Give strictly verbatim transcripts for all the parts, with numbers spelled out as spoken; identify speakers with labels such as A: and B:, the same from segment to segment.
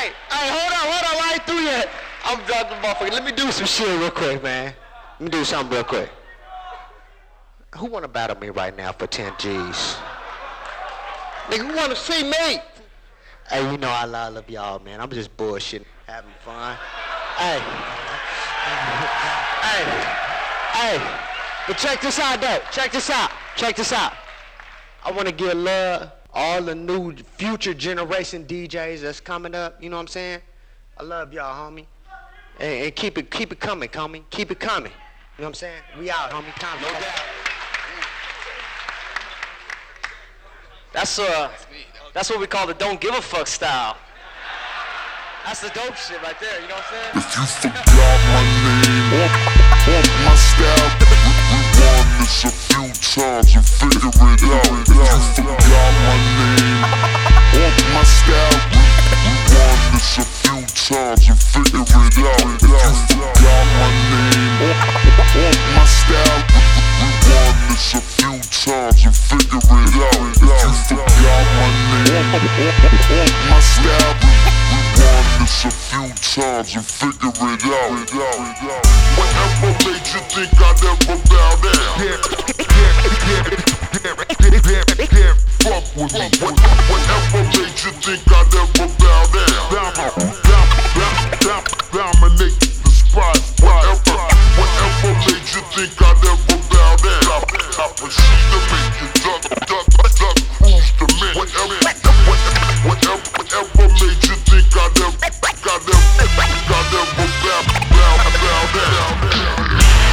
A: hey, hey, hold on, hold on, I ain't through yet. I'm dropping the motherfucker. Let me do some shit real quick, man. Let me do something real quick. Who wanna battle me right now for ten G's? Nigga, who wanna see me? Hey, you know I love y'all, man. I'm just bullshitting, having fun. Hey. Hey. Hey. But check this out, though. Check this out. Check this out. I wanna give love all the new future generation D Js that's coming up. You know what I'm saying? I love y'all, homie. And, and keep it, keep it coming, homie. Keep it coming. You know what I'm saying? We out, homie. Time, no doubt.
B: That's uh, that's what we call the don't give a fuck style. That's the dope shit right there, you know what I'm saying?
C: If you forgot my name or, or my style, rewind this a few times and figure it out. If you forgot my name or my style, rewind this a few times and figure it out. If you forgot my name or, or my style, rewind this a few times and figure it out. If you forgot my name or, or my style, rewind this a few times and figure it out. Whatever made you think I'd ever bow down? Yeah, yeah, yeah, yeah, yeah, fuck with me. Whatever made you think I'd ever bow down? Dominate the spot. Whatever, whatever made you think I'd ever bow down? I proceed to make you duck, duck, duck, cruise the minute. Whatever, whatever, whatever made you think I'd ever, I'd ever, I'd ever bow, bow, bow down?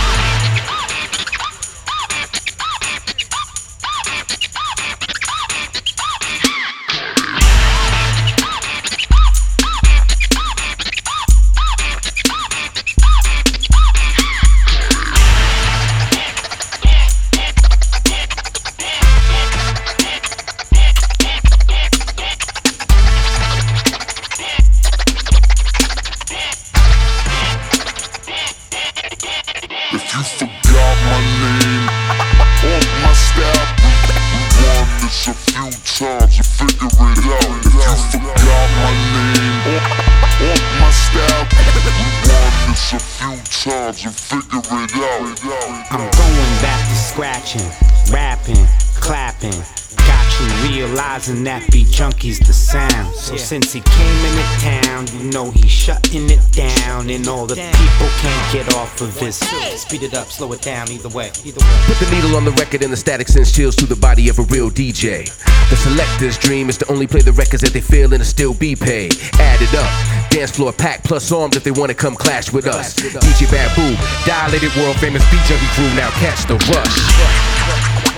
C: If you forgot my name or my style, rewind this a few times and figure it out. If you forgot my name or, or my style, rewind this a few times and figure it out.
D: I'm going back to scratching, rapping, clapping. Got you realizing that Beat Junkie's the sound. So yeah. Since he came into town, you know he's shutting it down. And all the people can't get off of his. Speed it up, slow it down, either way, either way.
E: Put the needle on the record and the static sends chills through the body of a real D J. The selector's dream is to only play the records that they feel and to still be paid. Add it up, dance floor packed plus arms if they want to come clash with us. D J Babu, dilated world famous Beat Junkie crew, now catch the rush.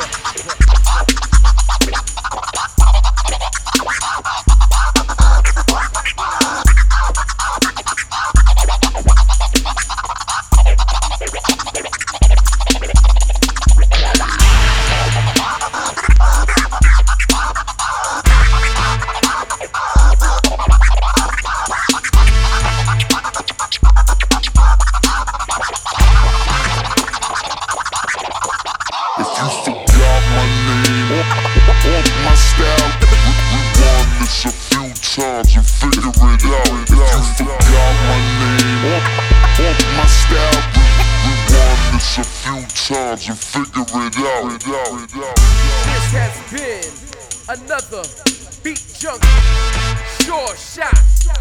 C: And figure it out.
F: This has been another Beat Junkie Sure Shot.